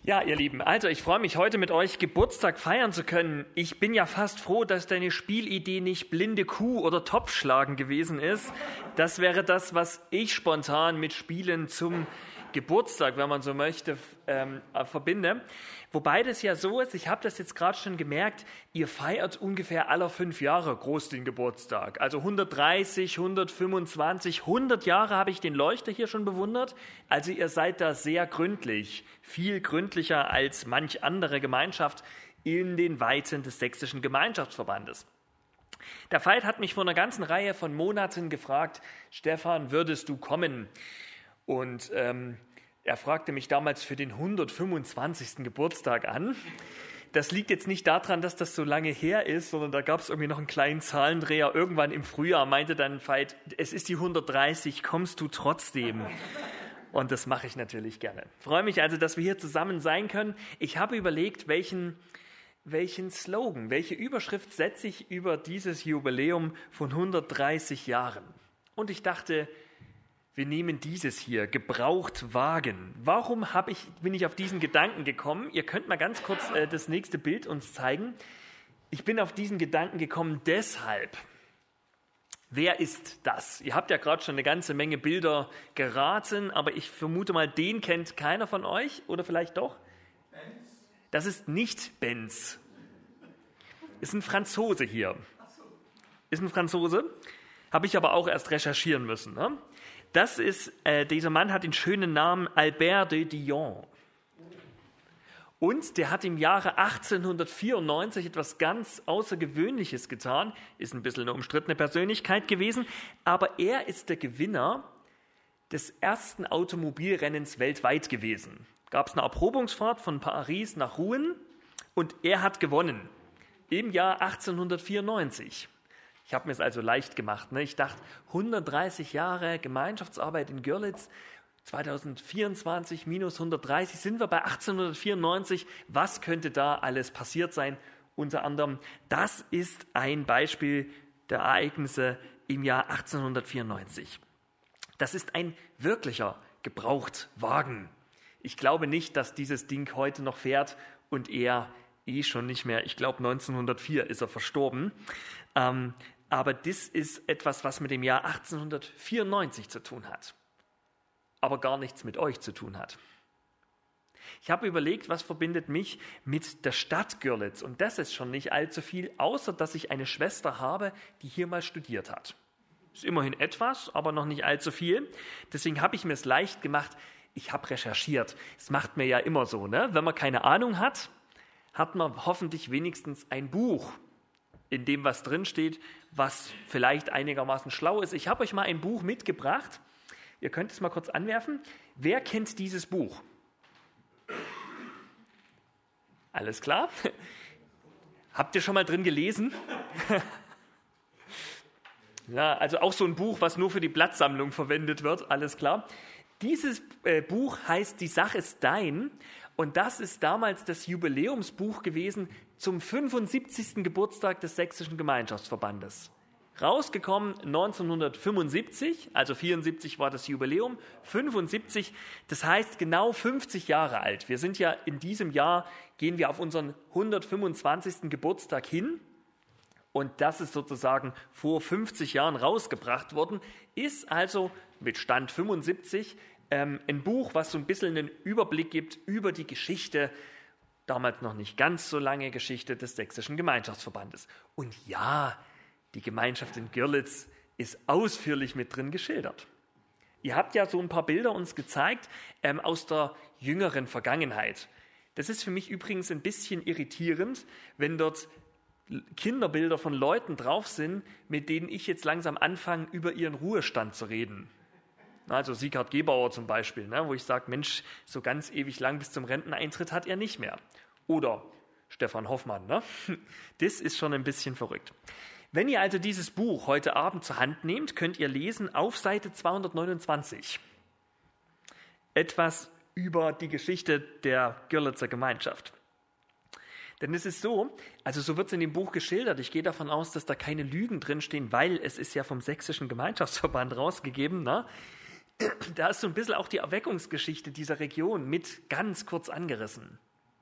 Ja, ihr Lieben, also ich freue mich, heute mit euch Geburtstag feiern zu können. Ich bin ja fast froh, dass deine Spielidee nicht blinde Kuh oder Topfschlagen gewesen ist. Das wäre das, was ich spontan mit Spielen zum Geburtstag, wenn man so möchte, verbinde. Wobei das ja so ist, ich habe das jetzt gerade schon gemerkt, ihr feiert ungefähr alle 5 Jahre groß den Geburtstag. Also 130, 125, 100 Jahre habe ich den Leuchter hier schon bewundert. Also ihr seid da sehr gründlich, viel gründlicher als manch andere Gemeinschaft in den Weiten des Sächsischen Gemeinschaftsverbandes. Der Veit hat mich vor einer ganzen Reihe von Monaten gefragt, Stefan, würdest du kommen? Und er fragte mich damals für den 125. Geburtstag an. Das liegt jetzt nicht daran, dass das so lange her ist, sondern da gab es irgendwie noch einen kleinen Zahlendreher. Irgendwann im Frühjahr meinte dann Veit, es ist die 130, kommst du trotzdem? Und das mache ich natürlich gerne. Ich freue mich also, dass wir hier zusammen sein können. Ich habe überlegt, welchen Slogan, welche Überschrift setze ich über dieses Jubiläum von 130 Jahren? Und ich dachte, wir nehmen dieses hier, gebraucht Wagen. Warum bin ich auf diesen Gedanken gekommen? Ihr könnt mal ganz kurz das nächste Bild uns zeigen. Ich bin auf diesen Gedanken gekommen deshalb. Wer ist das? Ihr habt ja gerade schon eine ganze Menge Bilder geraten, aber ich vermute mal, den kennt keiner von euch oder vielleicht doch? Benz. Das ist nicht Benz. Ist ein Franzose hier. Ist ein Franzose. Habe ich aber auch erst recherchieren müssen, ne? Dieser Mann hat den schönen Namen Albert de Dion. Und der hat im Jahre 1894 etwas ganz Außergewöhnliches getan. Ist ein bisschen eine umstrittene Persönlichkeit gewesen, aber er ist der Gewinner des ersten Automobilrennens weltweit gewesen. Gab es eine Erprobungsfahrt von Paris nach Rouen und er hat gewonnen im Jahr 1894. Ich habe mir es also leicht gemacht. Ne? Ich dachte, 130 Jahre Gemeinschaftsarbeit in Görlitz, 2024 minus 130, sind wir bei 1894. Was könnte da alles passiert sein? Unter anderem, das ist ein Beispiel der Ereignisse im Jahr 1894. Das ist ein wirklicher Gebrauchtwagen. Ich glaube nicht, dass dieses Ding heute noch fährt und er schon nicht mehr. Ich glaube, 1904 ist er verstorben. Aber das ist etwas, was mit dem Jahr 1894 zu tun hat, aber gar nichts mit euch zu tun hat. Ich habe überlegt, was verbindet mich mit der Stadt Görlitz? Und das ist schon nicht allzu viel, außer dass ich eine Schwester habe, die hier mal studiert hat. Ist immerhin etwas, aber noch nicht allzu viel. Deswegen habe ich mir es leicht gemacht. Ich habe recherchiert. Es macht mir ja immer so, ne? Wenn man keine Ahnung hat, hat man hoffentlich wenigstens ein Buch, in dem was drinsteht, was vielleicht einigermaßen schlau ist. Ich habe euch mal ein Buch mitgebracht. Ihr könnt es mal kurz anwerfen. Wer kennt dieses Buch? Alles klar? Habt ihr schon mal drin gelesen? Ja, also auch so ein Buch, was nur für die Blattsammlung verwendet wird. Alles klar. Dieses Buch heißt Die Sache ist dein. Und das ist damals das Jubiläumsbuch gewesen zum 75. Geburtstag des Sächsischen Gemeinschaftsverbandes. Rausgekommen 1975, also 74 war das Jubiläum, 75, das heißt genau 50 Jahre alt. Wir sind ja in diesem Jahr, gehen wir auf unseren 125. Geburtstag hin. Und das ist sozusagen vor 50 Jahren rausgebracht worden, ist also mit Stand 75 ein Buch, was so ein bisschen einen Überblick gibt über die Geschichte, damals noch nicht ganz so lange Geschichte des Sächsischen Gemeinschaftsverbandes. Und ja, die Gemeinschaft in Görlitz ist ausführlich mit drin geschildert. Ihr habt ja so ein paar Bilder uns gezeigt aus der jüngeren Vergangenheit. Das ist für mich übrigens ein bisschen irritierend, wenn dort Kinderbilder von Leuten drauf sind, mit denen ich jetzt langsam anfange, über ihren Ruhestand zu reden. Also Sieghard Gebauer zum Beispiel, ne, wo ich sage, Mensch, so ganz ewig lang bis zum Renteneintritt hat er nicht mehr. Oder Stefan Hoffmann. Ne? Das ist schon ein bisschen verrückt. Wenn ihr also dieses Buch heute Abend zur Hand nehmt, könnt ihr lesen auf Seite 229 etwas über die Geschichte der Görlitzer Gemeinschaft. Denn es ist so, also so wird es in dem Buch geschildert, ich gehe davon aus, dass da keine Lügen drinstehen, weil es ist ja vom Sächsischen Gemeinschaftsverband rausgegeben, ne? da ist so ein bisschen auch die Erweckungsgeschichte dieser Region mit ganz kurz angerissen.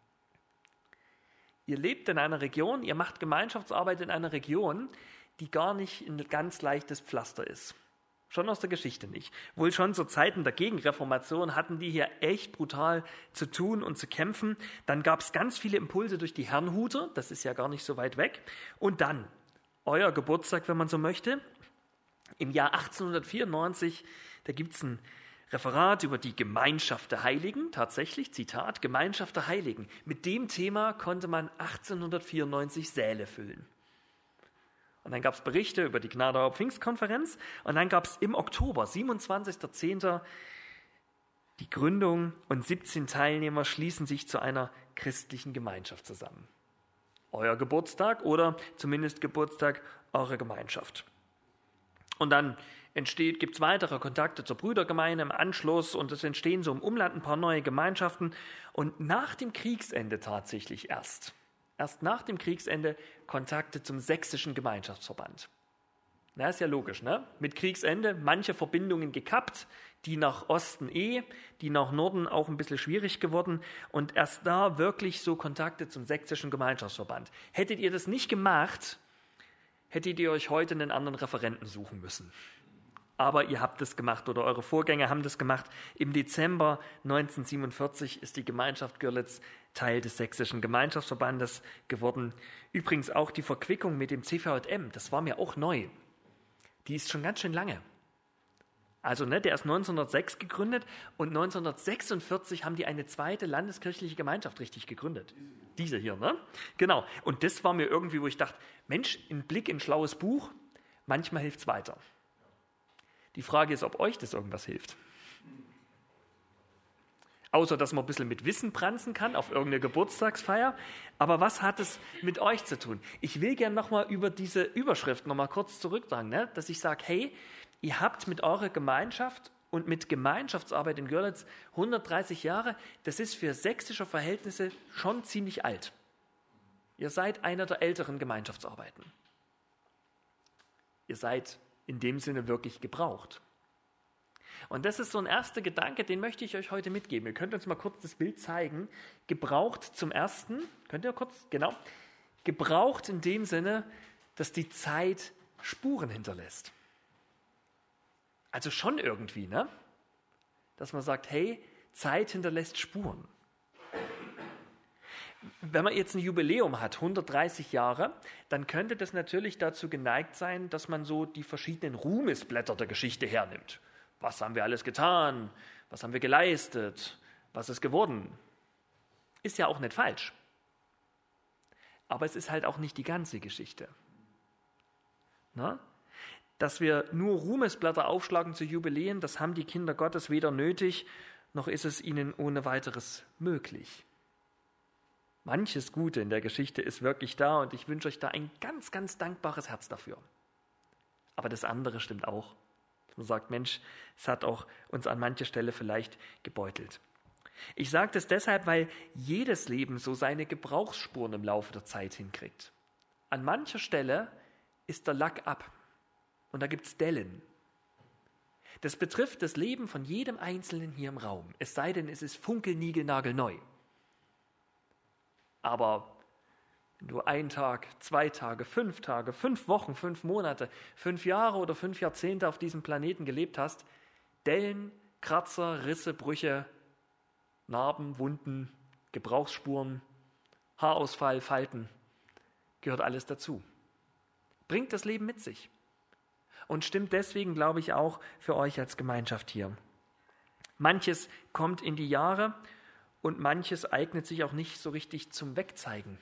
Ihr lebt in einer Region, ihr macht Gemeinschaftsarbeit in einer Region, die gar nicht ein ganz leichtes Pflaster ist. Schon aus der Geschichte nicht. Wohl schon zu Zeiten der Gegenreformation hatten die hier echt brutal zu tun und zu kämpfen. Dann gab es ganz viele Impulse durch die Herrnhuter, das ist ja gar nicht so weit weg. Und dann, euer Geburtstag, wenn man so möchte, im Jahr 1894, da gibt es ein Referat über die Gemeinschaft der Heiligen, tatsächlich, Zitat, Gemeinschaft der Heiligen. Mit dem Thema konnte man 1894 Säle füllen. Und dann gab es Berichte über die Gnadauer Pfingstkonferenz und dann gab es im Oktober, 27.10., die Gründung und 17 Teilnehmer schließen sich zu einer christlichen Gemeinschaft zusammen. Euer Geburtstag oder zumindest Geburtstag eurer Gemeinschaft. Und dann gibt es weitere Kontakte zur Brüdergemeinde im Anschluss und es entstehen so im Umland ein paar neue Gemeinschaften. Und nach dem Kriegsende tatsächlich erst nach dem Kriegsende Kontakte zum Sächsischen Gemeinschaftsverband. Na, ist ja logisch, ne? Mit Kriegsende manche Verbindungen gekappt, die nach Osten die nach Norden auch ein bisschen schwierig geworden und erst da wirklich so Kontakte zum Sächsischen Gemeinschaftsverband. Hättet ihr das nicht gemacht, hättet ihr euch heute einen anderen Referenten suchen müssen. Aber ihr habt es gemacht oder eure Vorgänger haben das gemacht. Im Dezember 1947 ist die Gemeinschaft Görlitz Teil des Sächsischen Gemeinschaftsverbandes geworden. Übrigens auch die Verquickung mit dem CVJM, das war mir auch neu. Die ist schon ganz schön lange. Also der ist 1906 gegründet und 1946 haben die eine zweite landeskirchliche Gemeinschaft richtig gegründet. Diese hier, ne? Genau. Und das war mir irgendwie, wo ich dachte, Mensch, ein Blick in ein schlaues Buch, manchmal hilft es weiter. Die Frage ist, ob euch das irgendwas hilft. Außer, dass man ein bisschen mit Wissen pranzen kann auf irgendeine Geburtstagsfeier. Aber was hat es mit euch zu tun? Ich will gerne nochmal über diese Überschrift nochmal kurz zurücksagen, ne? Dass ich sage, hey, ihr habt mit eurer Gemeinschaft und mit Gemeinschaftsarbeit in Görlitz 130 Jahre, das ist für sächsische Verhältnisse schon ziemlich alt. Ihr seid einer der älteren Gemeinschaftsarbeiten. Ihr seid in dem Sinne wirklich gebraucht. Und das ist so ein erster Gedanke, den möchte ich euch heute mitgeben. Ihr könnt uns mal kurz das Bild zeigen. Gebraucht zum Ersten, könnt ihr kurz, genau, gebraucht in dem Sinne, dass die Zeit Spuren hinterlässt. Also schon irgendwie, ne? Dass man sagt, hey, Zeit hinterlässt Spuren. Wenn man jetzt ein Jubiläum hat, 130 Jahre, dann könnte das natürlich dazu geneigt sein, dass man so die verschiedenen Ruhmesblätter der Geschichte hernimmt. Was haben wir alles getan? Was haben wir geleistet? Was ist geworden? Ist ja auch nicht falsch. Aber es ist halt auch nicht die ganze Geschichte. Na? Dass wir nur Ruhmesblätter aufschlagen zu Jubiläen, das haben die Kinder Gottes weder nötig, noch ist es ihnen ohne weiteres möglich. Manches Gute in der Geschichte ist wirklich da und ich wünsche euch da ein ganz, ganz dankbares Herz dafür. Aber das andere stimmt auch. Man sagt, Mensch, es hat auch uns an mancher Stelle vielleicht gebeutelt. Ich sage das deshalb, weil jedes Leben so seine Gebrauchsspuren im Laufe der Zeit hinkriegt. An mancher Stelle ist der Lack ab und da gibt es Dellen. Das betrifft das Leben von jedem Einzelnen hier im Raum, es sei denn, es ist funkelnigelnagelneu. Aber wenn du 1 Tag, 2 Tage, 5 Tage, 5 Wochen, 5 Monate, 5 Jahre oder 5 Jahrzehnte auf diesem Planeten gelebt hast, Dellen, Kratzer, Risse, Brüche, Narben, Wunden, Gebrauchsspuren, Haarausfall, Falten, gehört alles dazu. Bringt das Leben mit sich. Und stimmt deswegen, glaube ich, auch für euch als Gemeinschaft hier. Manches kommt in die Jahre und manches eignet sich auch nicht so richtig zum Wegzeigen.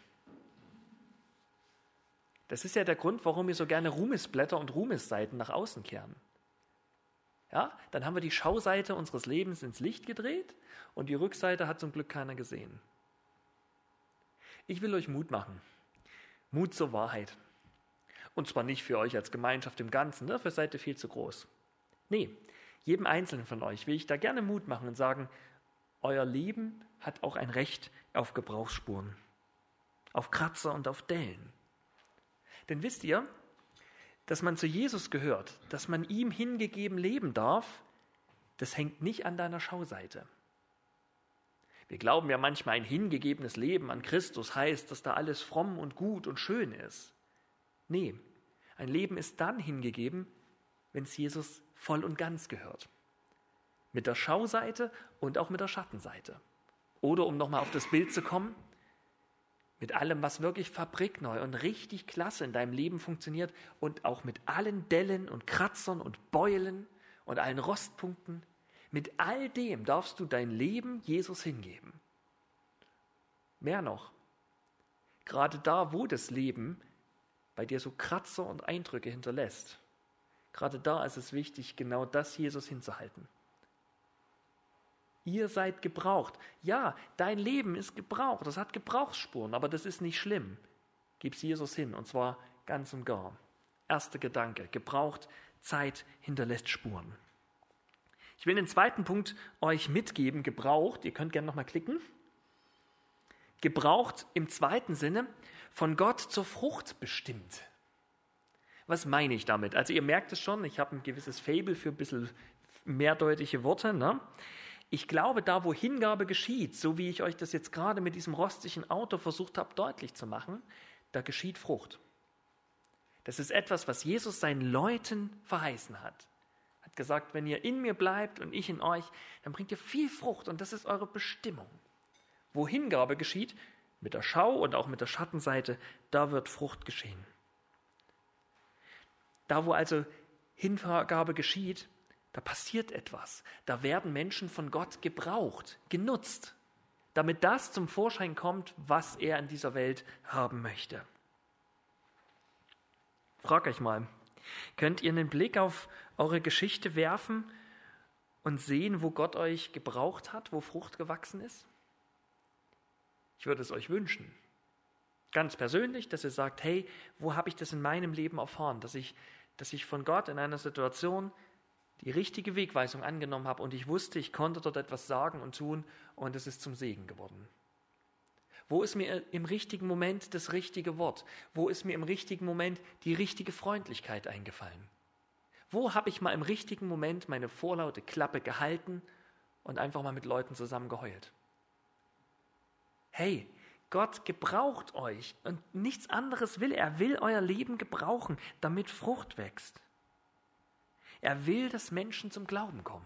Das ist ja der Grund, warum wir so gerne Ruhmesblätter und Ruhmesseiten nach außen kehren. Ja, dann haben wir die Schauseite unseres Lebens ins Licht gedreht und die Rückseite hat zum Glück keiner gesehen. Ich will euch Mut machen. Mut zur Wahrheit. Und zwar nicht für euch als Gemeinschaft im Ganzen, dafür seid ihr viel zu groß. Nee, jedem Einzelnen von euch will ich da gerne Mut machen und sagen, euer Leben hat auch ein Recht auf Gebrauchsspuren, auf Kratzer und auf Dellen. Denn wisst ihr, dass man zu Jesus gehört, dass man ihm hingegeben leben darf, das hängt nicht an deiner Schauseite. Wir glauben ja manchmal, ein hingegebenes Leben an Christus heißt, dass da alles fromm und gut und schön ist. Nee, ein Leben ist dann hingegeben, wenn es Jesus voll und ganz gehört. Mit der Schauseite und auch mit der Schattenseite. Oder um nochmal auf das Bild zu kommen, mit allem, was wirklich fabrikneu und richtig klasse in deinem Leben funktioniert und auch mit allen Dellen und Kratzern und Beulen und allen Rostpunkten. Mit all dem darfst du dein Leben Jesus hingeben. Mehr noch, gerade da, wo das Leben bei dir so Kratzer und Eindrücke hinterlässt, gerade da ist es wichtig, genau das Jesus hinzuhalten. Ihr seid gebraucht. Ja, dein Leben ist gebraucht, das hat Gebrauchsspuren, aber das ist nicht schlimm. Gib's Jesus hin, und zwar ganz und gar. Erster Gedanke, gebraucht, Zeit hinterlässt Spuren. Ich will den zweiten Punkt euch mitgeben, gebraucht, ihr könnt gerne nochmal klicken. Gebraucht im zweiten Sinne, von Gott zur Frucht bestimmt. Was meine ich damit? Also ihr merkt es schon, ich habe ein gewisses Faible für ein bisschen mehrdeutige Worte, ne? Ich glaube, da wo Hingabe geschieht, so wie ich euch das jetzt gerade mit diesem rostigen Auto versucht habe deutlich zu machen, da geschieht Frucht. Das ist etwas, was Jesus seinen Leuten verheißen hat. Er hat gesagt, wenn ihr in mir bleibt und ich in euch, dann bringt ihr viel Frucht und das ist eure Bestimmung. Wo Hingabe geschieht, mit der Schau und auch mit der Schattenseite, da wird Frucht geschehen. Da wo also Hingabe geschieht, da passiert etwas. Da werden Menschen von Gott gebraucht, genutzt, damit das zum Vorschein kommt, was er in dieser Welt haben möchte. Frag euch mal, könnt ihr einen Blick auf eure Geschichte werfen und sehen, wo Gott euch gebraucht hat, wo Frucht gewachsen ist? Ich würde es euch wünschen. Ganz persönlich, dass ihr sagt, hey, wo habe ich das in meinem Leben erfahren, dass ich von Gott in einer Situation die richtige Wegweisung angenommen habe und ich wusste, ich konnte dort etwas sagen und tun und es ist zum Segen geworden. Wo ist mir im richtigen Moment das richtige Wort? Wo ist mir im richtigen Moment die richtige Freundlichkeit eingefallen? Wo habe ich mal im richtigen Moment meine vorlaute Klappe gehalten und einfach mal mit Leuten zusammen geheult? Hey, Gott gebraucht euch und nichts anderes will er. Er will euer Leben gebrauchen, damit Frucht wächst. Er will, dass Menschen zum Glauben kommen.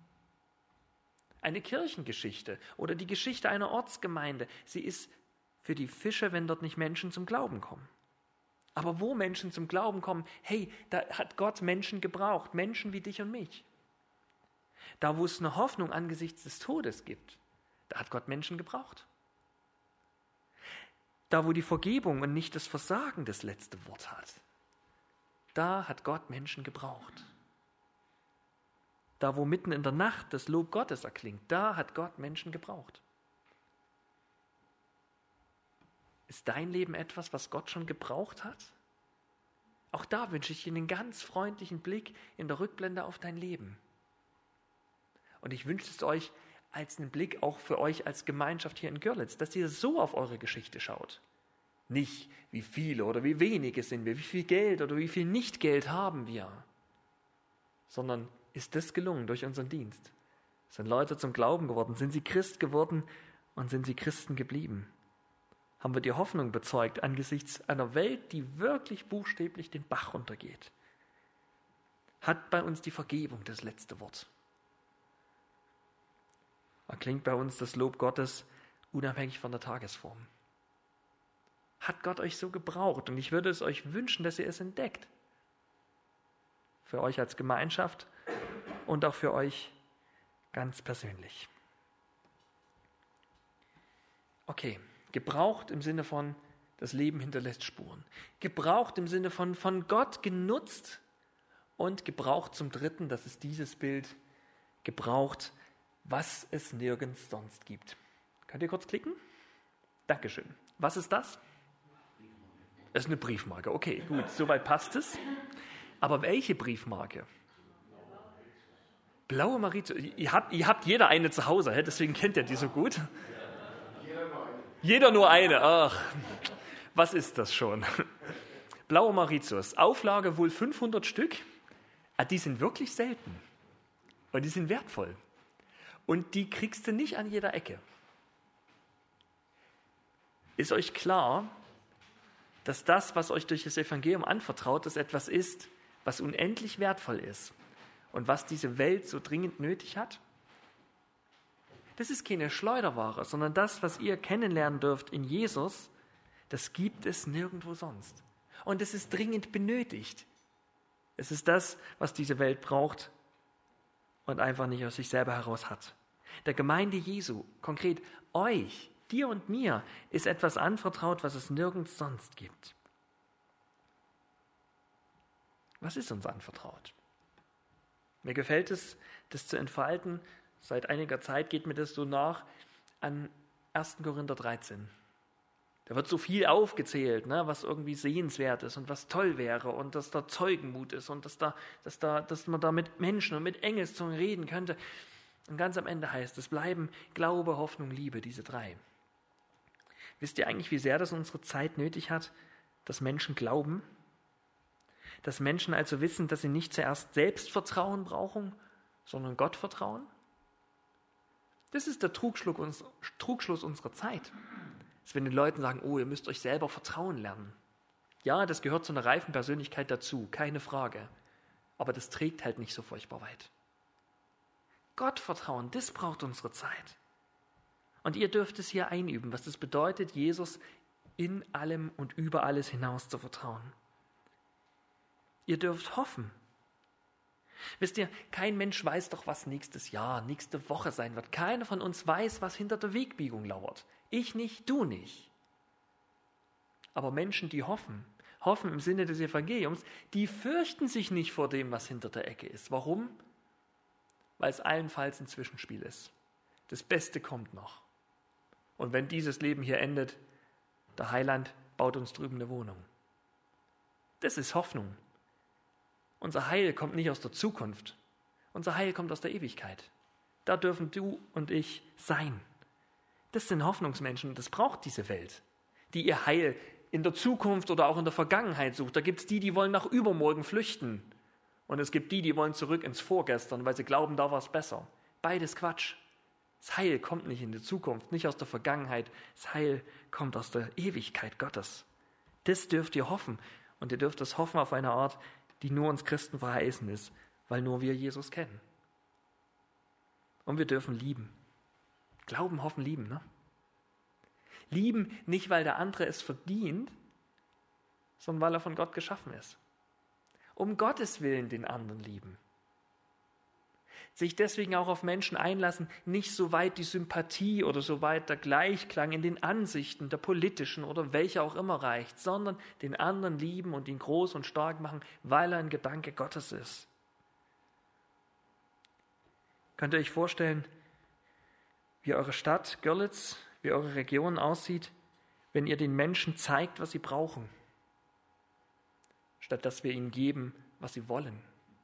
Eine Kirchengeschichte oder die Geschichte einer Ortsgemeinde, sie ist für die Fische, wenn dort nicht Menschen zum Glauben kommen. Aber wo Menschen zum Glauben kommen, hey, da hat Gott Menschen gebraucht, Menschen wie dich und mich. Da, wo es eine Hoffnung angesichts des Todes gibt, da hat Gott Menschen gebraucht. Da, wo die Vergebung und nicht das Versagen das letzte Wort hat, da hat Gott Menschen gebraucht. Da, wo mitten in der Nacht das Lob Gottes erklingt, da hat Gott Menschen gebraucht. Ist dein Leben etwas, was Gott schon gebraucht hat? Auch da wünsche ich dir einen ganz freundlichen Blick in der Rückblende auf dein Leben. Und ich wünsche es euch als einen Blick auch für euch als Gemeinschaft hier in Görlitz, dass ihr so auf eure Geschichte schaut. Nicht, wie viele oder wie wenige sind wir, wie viel Geld oder wie viel Nichtgeld haben wir, sondern ist das gelungen durch unseren Dienst? Sind Leute zum Glauben geworden? Sind sie Christ geworden und sind sie Christen geblieben? Haben wir die Hoffnung bezeugt angesichts einer Welt, die wirklich buchstäblich den Bach runtergeht? Hat bei uns die Vergebung das letzte Wort? Erklingt bei uns das Lob Gottes unabhängig von der Tagesform? Hat Gott euch so gebraucht? Und ich würde es euch wünschen, dass ihr es entdeckt. Für euch als Gemeinschaft und auch für euch ganz persönlich. Okay, gebraucht im Sinne von, das Leben hinterlässt Spuren. Gebraucht im Sinne von Gott genutzt und gebraucht zum Dritten, das ist dieses Bild, gebraucht, was es nirgends sonst gibt. Könnt ihr kurz klicken? Dankeschön. Was ist das? Das ist eine Briefmarke. Okay, gut, soweit passt es. Aber welche Briefmarke? Blaue Mauritius. Ihr habt jeder eine zu Hause, deswegen kennt ihr die so gut. Jeder nur eine. Ach, was ist das schon? Blaue Mauritius. Auflage wohl 500 Stück. Die sind wirklich selten. Und die sind wertvoll. Und die kriegst du nicht an jeder Ecke. Ist euch klar, dass das, was euch durch das Evangelium anvertraut ist, etwas ist, was unendlich wertvoll ist und was diese Welt so dringend nötig hat? Das ist keine Schleuderware, sondern das, was ihr kennenlernen dürft in Jesus, das gibt es nirgendwo sonst. Und es ist dringend benötigt. Es ist das, was diese Welt braucht und einfach nicht aus sich selber heraus hat. Der Gemeinde Jesu, konkret euch, dir und mir, ist etwas anvertraut, was es nirgends sonst gibt. Was ist uns anvertraut? Mir gefällt es, das zu entfalten. Seit einiger Zeit geht mir das so nach an 1. Korinther 13. Da wird so viel aufgezählt, ne, was irgendwie sehenswert ist und was toll wäre und dass da Zeugenmut ist und dass man da mit Menschen und mit Engelszungen reden könnte. Und ganz am Ende heißt es, bleiben Glaube, Hoffnung, Liebe, diese drei. Wisst ihr eigentlich, wie sehr das unsere Zeit nötig hat, dass Menschen glauben? Dass Menschen also wissen, dass sie nicht zuerst Selbstvertrauen brauchen, sondern Gott vertrauen? Das ist der Trugschluss unserer Zeit. Dass wenn den Leuten sagen, oh, ihr müsst euch selber vertrauen lernen. Ja, das gehört zu einer reifen Persönlichkeit dazu, keine Frage. Aber das trägt halt nicht so furchtbar weit. Gottvertrauen, das braucht unsere Zeit. Und ihr dürft es hier einüben, was das bedeutet, Jesus in allem und über alles hinaus zu vertrauen. Ihr dürft hoffen. Wisst ihr, kein Mensch weiß doch, was nächstes Jahr, nächste Woche sein wird. Keiner von uns weiß, was hinter der Wegbiegung lauert. Ich nicht, du nicht. Aber Menschen, die hoffen im Sinne des Evangeliums, die fürchten sich nicht vor dem, was hinter der Ecke ist. Warum? Weil es allenfalls ein Zwischenspiel ist. Das Beste kommt noch. Und wenn dieses Leben hier endet, der Heiland baut uns drüben eine Wohnung. Das ist Hoffnung. Unser Heil kommt nicht aus der Zukunft. Unser Heil kommt aus der Ewigkeit. Da dürfen du und ich sein. Das sind Hoffnungsmenschen und das braucht diese Welt, die ihr Heil in der Zukunft oder auch in der Vergangenheit sucht. Da gibt es die wollen nach übermorgen flüchten. Und es gibt die wollen zurück ins Vorgestern, weil sie glauben, da war es besser. Beides Quatsch. Das Heil kommt nicht in die Zukunft, nicht aus der Vergangenheit. Das Heil kommt aus der Ewigkeit Gottes. Das dürft ihr hoffen. Und ihr dürft es hoffen auf eine Art, die nur uns Christen verheißen ist, weil nur wir Jesus kennen. Und wir dürfen lieben. Glauben, hoffen, lieben. Ne? Lieben nicht, weil der andere es verdient, sondern weil er von Gott geschaffen ist. Um Gottes Willen den anderen lieben. Sich deswegen auch auf Menschen einlassen, nicht so weit die Sympathie oder so weit der Gleichklang in den Ansichten der politischen oder welcher auch immer reicht, sondern den anderen lieben und ihn groß und stark machen, weil er ein Gedanke Gottes ist. Könnt ihr euch vorstellen, wie eure Stadt Görlitz, wie eure Region aussieht, wenn ihr den Menschen zeigt, was sie brauchen, statt dass wir ihnen geben, was sie wollen?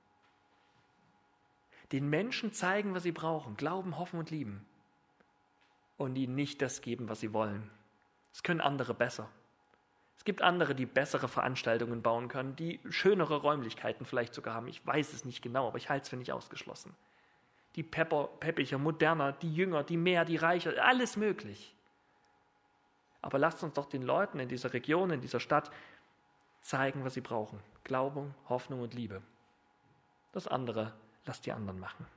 Den Menschen zeigen, was sie brauchen, glauben, hoffen und lieben. Und ihnen nicht das geben, was sie wollen. Das können andere besser. Es gibt andere, die bessere Veranstaltungen bauen können, die schönere Räumlichkeiten vielleicht sogar haben. Ich weiß es nicht genau, aber ich halte es für nicht ausgeschlossen. Die peppiger, moderner, die jünger, die mehr, die reicher, alles möglich. Aber lasst uns doch den Leuten in dieser Region, in dieser Stadt zeigen, was sie brauchen. Glauben, Hoffnung und Liebe. Das andere lasst die anderen machen.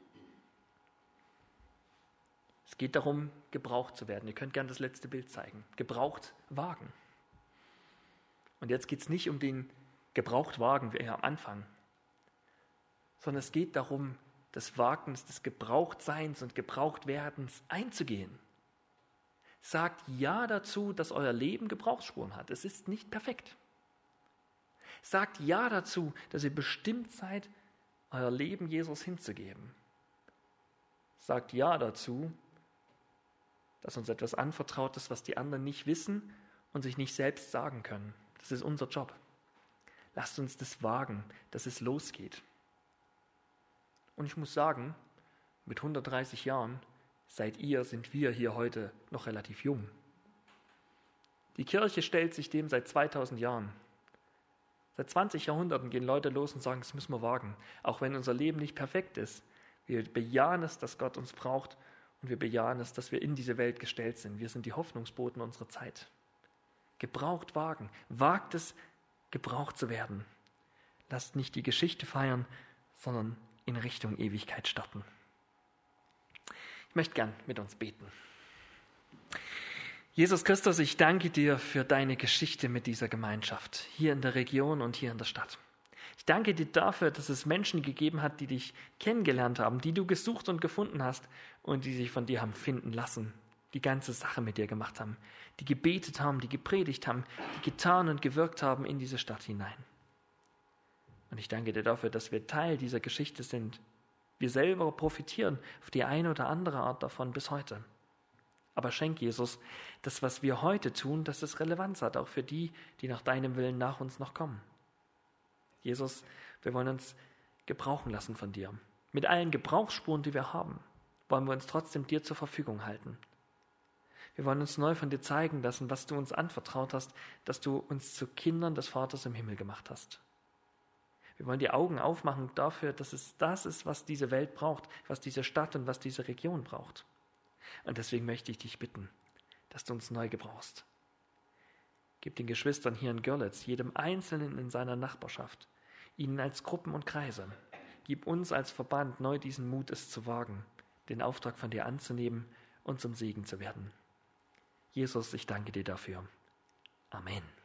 Es geht darum, gebraucht zu werden. Ihr könnt gerne das letzte Bild zeigen. Gebraucht wagen. Und jetzt geht es nicht um den Gebrauchtwagen wie am Anfang, sondern es geht darum, das Wagnis des Gebrauchtseins und Gebrauchtwerdens einzugehen. Sagt ja dazu, dass euer Leben Gebrauchsspuren hat. Es ist nicht perfekt. Sagt ja dazu, dass ihr bestimmt seid, euer Leben Jesus hinzugeben. Sagt ja dazu, dass uns etwas anvertraut ist, was die anderen nicht wissen und sich nicht selbst sagen können. Das ist unser Job. Lasst uns das wagen, dass es losgeht. Und ich muss sagen, mit 130 Jahren sind wir hier heute noch relativ jung. Die Kirche stellt sich dem seit 2000 Jahren. Seit 20 Jahrhunderten gehen Leute los und sagen, das müssen wir wagen. Auch wenn unser Leben nicht perfekt ist, Wir bejahen es, dass Gott uns braucht und wir bejahen es, dass wir in diese Welt gestellt sind. Wir sind die Hoffnungsboten unserer Zeit. Gebraucht wagen, wagt es, gebraucht zu werden. Lasst nicht die Geschichte feiern, sondern in Richtung Ewigkeit starten. Ich möchte gern mit uns beten. Jesus Christus, ich danke dir für deine Geschichte mit dieser Gemeinschaft, hier in der Region und hier in der Stadt. Ich danke dir dafür, dass es Menschen gegeben hat, die dich kennengelernt haben, die du gesucht und gefunden hast und die sich von dir haben finden lassen, die ganze Sache mit dir gemacht haben, die gebetet haben, die gepredigt haben, die getan und gewirkt haben in diese Stadt hinein. Und ich danke dir dafür, dass wir Teil dieser Geschichte sind. Wir selber profitieren auf die eine oder andere Art davon bis heute. Aber schenk, Jesus, das, was wir heute tun, dass es Relevanz hat, auch für die, die nach deinem Willen nach uns noch kommen. Jesus, wir wollen uns gebrauchen lassen von dir. Mit allen Gebrauchsspuren, die wir haben, wollen wir uns trotzdem dir zur Verfügung halten. Wir wollen uns neu von dir zeigen lassen, was du uns anvertraut hast, dass du uns zu Kindern des Vaters im Himmel gemacht hast. Wir wollen die Augen aufmachen dafür, dass es das ist, was diese Welt braucht, was diese Stadt und was diese Region braucht. Und deswegen möchte ich dich bitten, dass du uns neu gebrauchst. Gib den Geschwistern hier in Görlitz, jedem Einzelnen in seiner Nachbarschaft, ihnen als Gruppen und Kreise. Gib uns als Verband neu diesen Mut, es zu wagen, den Auftrag von dir anzunehmen und zum Segen zu werden. Jesus, ich danke dir dafür. Amen.